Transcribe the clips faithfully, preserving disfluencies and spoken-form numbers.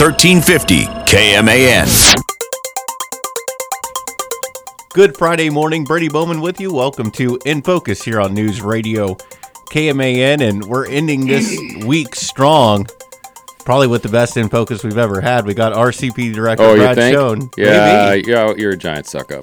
thirteen fifty K M A N. Good Friday morning, Brady Bowman with you. Welcome to In Focus here on News Radio K M A N, and we're ending this week strong, probably with the best In Focus we've ever had. We got R C P Director oh, Brad you think? Schoen. Yeah, Maybe. yeah, you're a giant suck-up.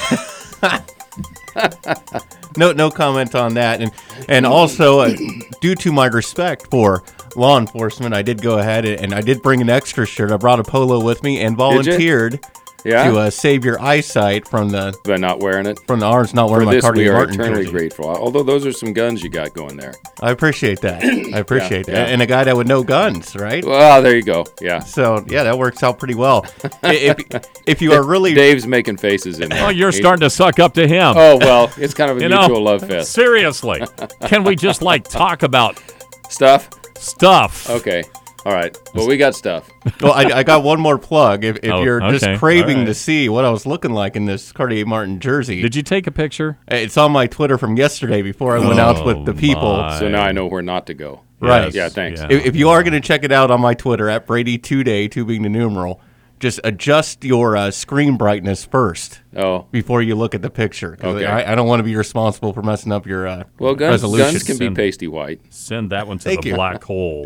no, no comment on that. And and also, uh, due to my respect for law enforcement, I did go ahead and, and I did bring an extra shirt. I brought a polo with me and volunteered. Yeah? To uh, save your eyesight from the By not wearing it? from the arms not wearing For my this, Cartier we are Martin eternally jersey. grateful. Although those are some guns you got going there. I appreciate that. I appreciate Yeah, that. yeah. And a guy that would know guns, right? Well, there you go. Yeah. So, yeah, that works out pretty well. if, if you are really... Dave's making faces in there. Oh, you're He- starting to suck up to him. Oh, well, it's kind of a you mutual know, love fest. seriously. Can we just, like, talk about Stuff? stuff? Okay. All right. Well, we got stuff. Well, I, I got one more plug. If, if Oh, you're just okay. craving All right. to see what I was looking like in this Cartier Martin jersey, Did you take a picture? it's on my Twitter from yesterday before I went out with the people. my. So now I know where not to go. Right. Yeah, thanks. Yeah. If, if you are going to check it out on my Twitter, at Brady two day, two being the numeral, just adjust your uh, screen brightness first Oh. before you look at the picture. 'Cause Okay. I, I don't want to be responsible for messing up your uh, Well, guns, resolution. guns can be Send- pasty white. Send that one to Thank the you. black hole.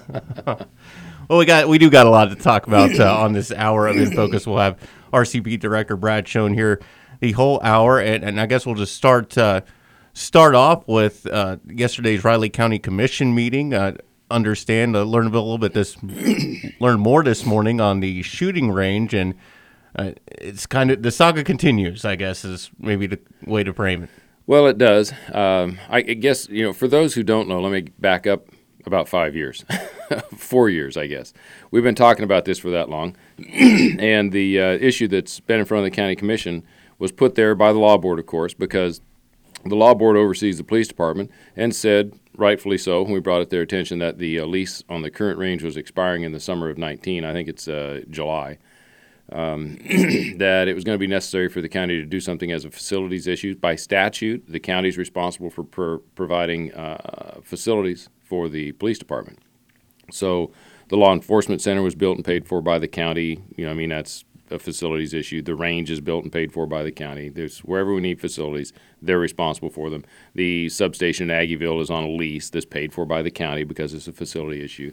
Well, we got we do got a lot to talk about uh, on this hour of In Focus. We'll have R C P Director Brad Schoen here the whole hour, and, and I guess we'll just start uh, start off with uh, yesterday's Riley County Commission meeting. Uh, understand, uh, learn a little bit this, learn more this morning on the shooting range, and uh, it's kind of the saga continues. I guess is maybe the way to frame it. Well, it does. Um, I I guess, you know, for those who don't know, let me back up about five years. Four years, I guess. We've been talking about this for that long. And the uh, issue that's been in front of the county commission was put there by the law board, of course, because the law board oversees the police department and said, rightfully so, when we brought it to their attention that the uh, lease on the current range was expiring in the summer of nineteen, I think it's uh, July, um, that it was going to be necessary for the county to do something as a facilities issue. By statute, the county is responsible for per- providing uh, facilities for the police department. So the law enforcement center was built and paid for by the county. You know, I mean, that's a facilities issue. The range is built and paid for by the county. There's wherever we need facilities, they're responsible for them. The substation in Aggieville is on a lease that's paid for by the county because it's a facility issue.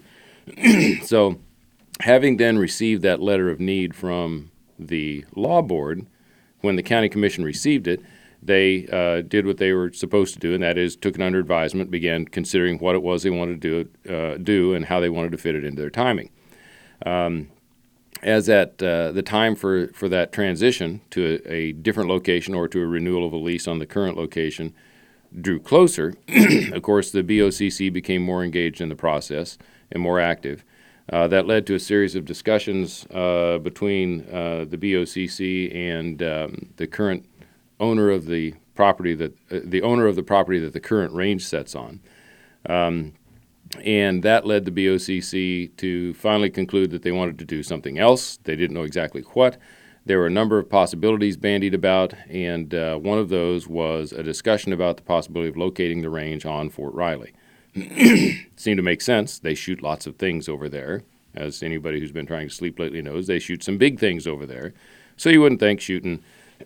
So having then received that letter of need from the law board, when the county commission received it, they uh, did what they were supposed to do, and that is took it under advisement, began considering what it was they wanted to do, uh, do and how they wanted to fit it into their timing. Um, as at uh, the time for, for that transition to a, a different location or to a renewal of a lease on the current location drew closer, of course, the B O C C became more engaged in the process and more active. Uh, that led to a series of discussions uh, between uh, the B O C C and um, the current owner of the property that uh, the owner of the property that the current range sets on, um, and that led the B O C C to finally conclude that they wanted to do something else. They didn't know exactly what. There were a number of possibilities bandied about, and uh, one of those was a discussion about the possibility of locating the range on Fort Riley. Seemed to make sense. They shoot lots of things over there. As anybody who's been trying to sleep lately knows, they shoot some big things over there. So you wouldn't think shooting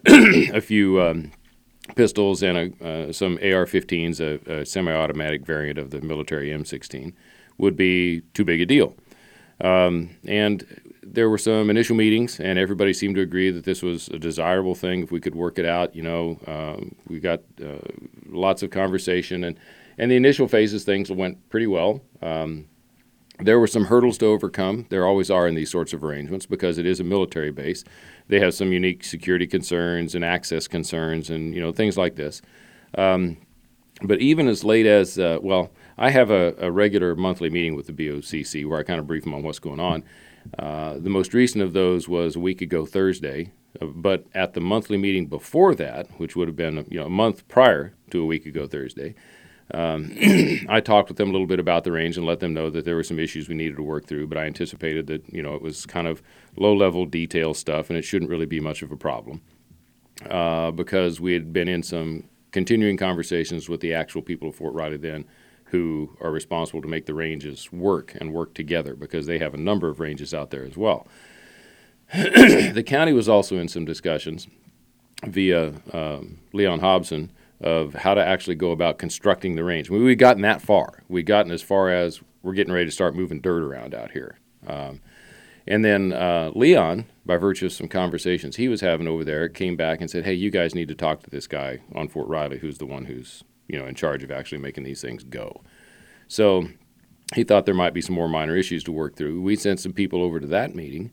a few um, pistols and a, uh, some A R fifteens, a, a semi-automatic variant of the military M sixteen, would be too big a deal. Um, and there were some initial meetings, and everybody seemed to agree that this was a desirable thing if we could work it out. You know, um, we got uh, lots of conversation, and, and the initial phases, things went pretty well. Um, There were some hurdles to overcome. There always are in these sorts of arrangements because it is a military base. They have some unique security concerns and access concerns and, you know, things like this. Um, but even as late as, uh, well, I have a, a regular monthly meeting with the B O C C where I kind of brief them on what's going on. Uh, the most recent of those was a week ago Thursday. Uh, but at the monthly meeting before that, which would have been, you know, a month prior to a week ago Thursday, Um, I talked with them a little bit about the range and let them know that there were some issues we needed to work through, but I anticipated that, you know, it was kind of low-level detail stuff and it shouldn't really be much of a problem uh, because we had been in some continuing conversations with the actual people of Fort Riley then who are responsible to make the ranges work and work together, because they have a number of ranges out there as well. The county was also in some discussions via um, Leon Hobson of how to actually go about constructing the range. I mean, we'd gotten that far. We'd gotten as far as we're getting ready to start moving dirt around out here. Um, and then uh, Leon, by virtue of some conversations he was having over there, came back and said, hey, you guys need to talk to this guy on Fort Riley who's the one who's, you know, in charge of actually making these things go. So he thought there might be some more minor issues to work through. We sent some people over to that meeting,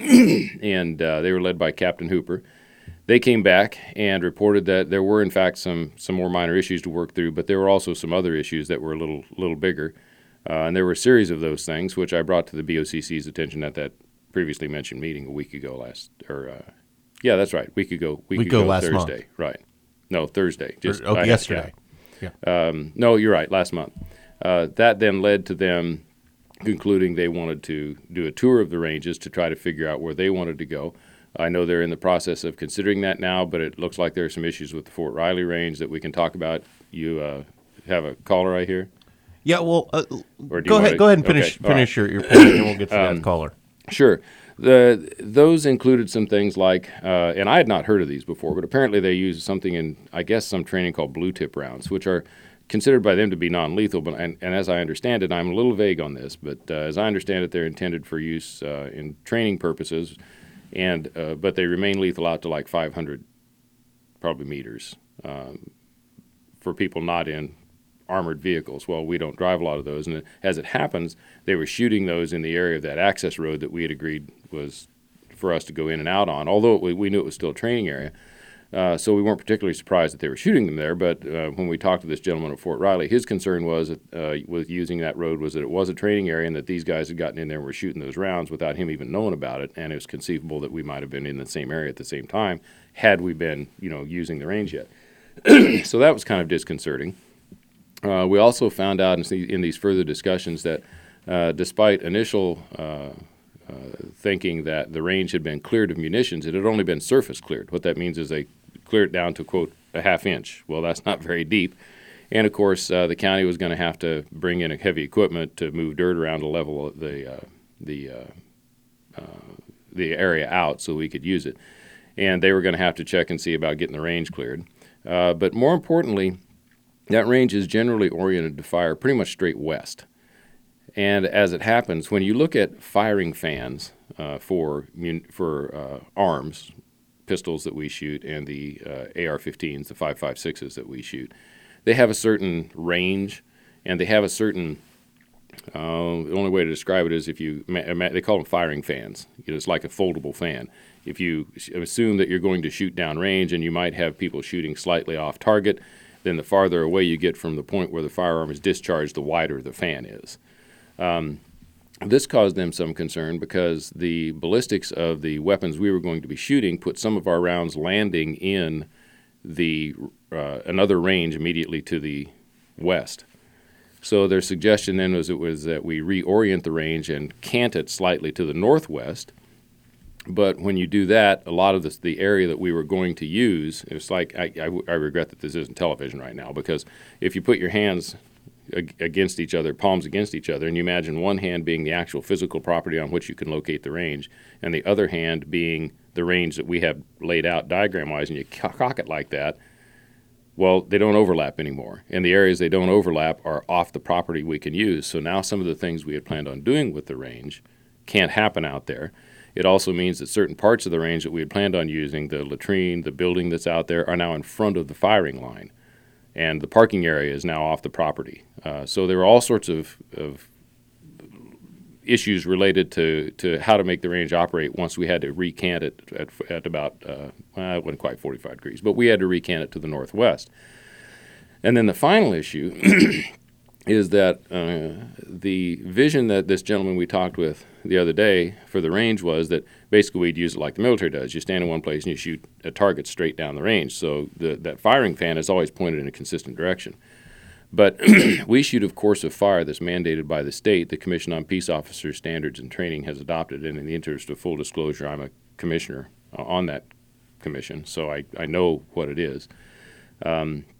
and uh, they were led by Captain Hooper. They came back and reported that there were, in fact, some some more minor issues to work through, but there were also some other issues that were a little little bigger. Uh, and there were a series of those things, which I brought to the B O C C's attention at that previously mentioned meeting a week ago last, or uh, yeah, that's right, week ago, week, Week ago, ago last Thursday, month. right? No, Thursday. Just Or- okay, I had- yesterday. yeah. Um, no, you're right, last month. Uh, that then led to them concluding they wanted to do a tour of the ranges to try to figure out where they wanted to go. I know they're in the process of considering that now, but it looks like there are some issues with the Fort Riley range that we can talk about. You uh, have a caller right here? Yeah, well, uh, Or do go you ahead. wanna- Go ahead and finish okay, all finish your, your point, and we'll get to Um, that caller. Sure. The those included some things like, uh, and I had not heard of these before, but apparently they use something in, I guess, some training called blue tip rounds, which are considered by them to be non-lethal. But and, and as I understand it, I'm a little vague on this, but uh, as I understand it, they're intended for use uh, in training purposes, and uh, but they remain lethal out to like five hundred, probably meters, um, for people not in armored vehicles. Well, we don't drive a lot of those, and as it happens, they were shooting those in the area of that access road that we had agreed was for us to go in and out on, although we, we knew it was still a training area. Uh, so we weren't particularly surprised that they were shooting them there, but uh, when we talked to this gentleman at Fort Riley, his concern was uh, with using that road was that it was a training area and that these guys had gotten in there and were shooting those rounds without him even knowing about it, and it was conceivable that we might have been in the same area at the same time had we been, you know, using the range yet. So that was kind of disconcerting. Uh, we also found out in, the, in these further discussions that uh, despite initial uh, uh, thinking that the range had been cleared of munitions, it had only been surface cleared. What that means is they cleared it down to, quote, a half inch. Well, that's not very deep. And, of course, uh, the county was going to have to bring in a heavy equipment to move dirt around to level the, uh, the, uh, uh, the area out so we could use it. And they were going to have to check and see about getting the range cleared. Uh, but more importantly, that range is generally oriented to fire pretty much straight west. And as it happens, when you look at firing fans uh, for for uh, arms, pistols that we shoot, and the uh, A R fifteens, the five five sixes that we shoot, they have a certain range, and they have a certain, uh, the only way to describe it is if you, they call them firing fans. You know, it's like a foldable fan. If you assume that you're going to shoot down range and you might have people shooting slightly off target, then the farther away you get from the point where the firearm is discharged, the wider the fan is. Um, this caused them some concern because the ballistics of the weapons we were going to be shooting put some of our rounds landing in the uh, another range immediately to the west. So their suggestion then was it was that we reorient the range and cant it slightly to the northwest. But when you do that, a lot of this, the area that we were going to use, it's like I, I, I regret that this isn't television right now, because if you put your hands ag- against each other, palms against each other, and you imagine one hand being the actual physical property on which you can locate the range, and the other hand being the range that we have laid out diagram-wise, and you cock it like that, well, they don't overlap anymore. And the areas they don't overlap are off the property we can use. So now some of the things we had planned on doing with the range can't happen out there. It also means that certain parts of the range that we had planned on using, the latrine, the building that's out there, are now in front of the firing line. And the parking area is now off the property. Uh, so there were all sorts of, of issues related to, to how to make the range operate once we had to recant it at, at about, uh, well, it wasn't quite forty-five degrees, but we had to recant it to the northwest. And then the final issue is that uh, the vision that this gentleman we talked with the other day for the range was that basically we'd use it like the military does. You stand in one place and you shoot a target straight down the range. So the, that firing fan is always pointed in a consistent direction. But we shoot a course of fire that's mandated by the state. The Commission on Peace Officers Standards and Training has adopted, and in the interest of full disclosure, I'm a commissioner on that commission, so I, I know what it is. Um,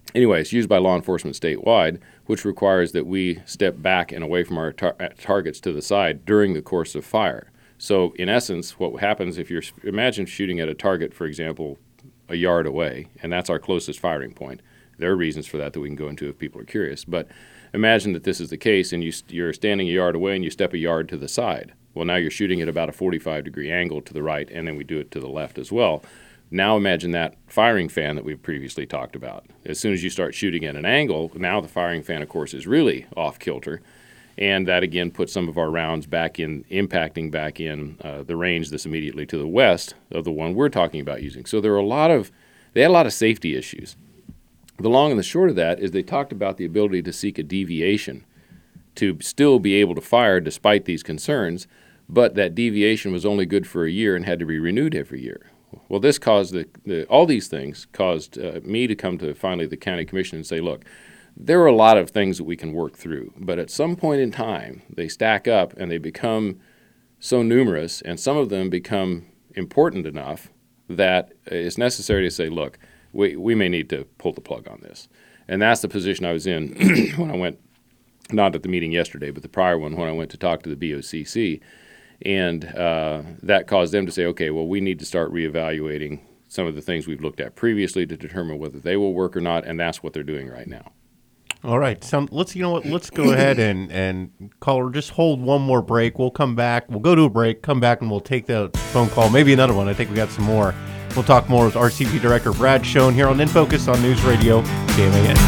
anyway, it's used by law enforcement statewide, which requires that we step back and away from our tar- targets to the side during the course of fire. So in essence, what happens if you're, imagine shooting at a target, for example, a yard away, and that's our closest firing point. There are reasons for that that we can go into if people are curious. But imagine that this is the case, and you, you're standing a yard away and you step a yard to the side. Well, now you're shooting at about a forty-five degree angle to the right, and then we do it to the left as well. Now imagine that firing fan that we've previously talked about. As soon as you start shooting at an angle, now the firing fan, of course, is really off kilter. And that, again, puts some of our rounds back in, impacting back in uh, the range that's immediately to the west of the one we're talking about using. So there are a lot of, they had a lot of safety issues. The long and the short of that is they talked about the ability to seek a deviation to still be able to fire despite these concerns, but that deviation was only good for a year and had to be renewed every year. Well, this caused, the, the all these things caused uh, me to come to finally the county commission and say, look, there are a lot of things that we can work through, but at some point in time, they stack up and they become so numerous, and some of them become important enough that it's necessary to say, look, we, we may need to pull the plug on this. And that's the position I was in when I went, not at the meeting yesterday, but the prior one, when I went to talk to the B O C C. And uh, that caused them to say, okay, well, we need to start reevaluating some of the things we've looked at previously to determine whether they will work or not, and that's what they're doing right now. All right. So let's, you know what, let's go ahead and, and caller, just hold one more break. We'll come back. We'll go to a break, come back, and we'll take the phone call. Maybe another one. I think we got some more. We'll talk more with R C P Director Brad Schoen here on In Focus on News Radio K M A N.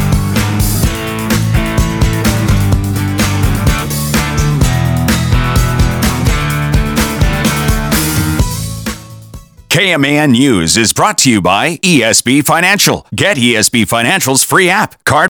K M A N News is brought to you by E S B Financial. Get E S B Financial's free app, card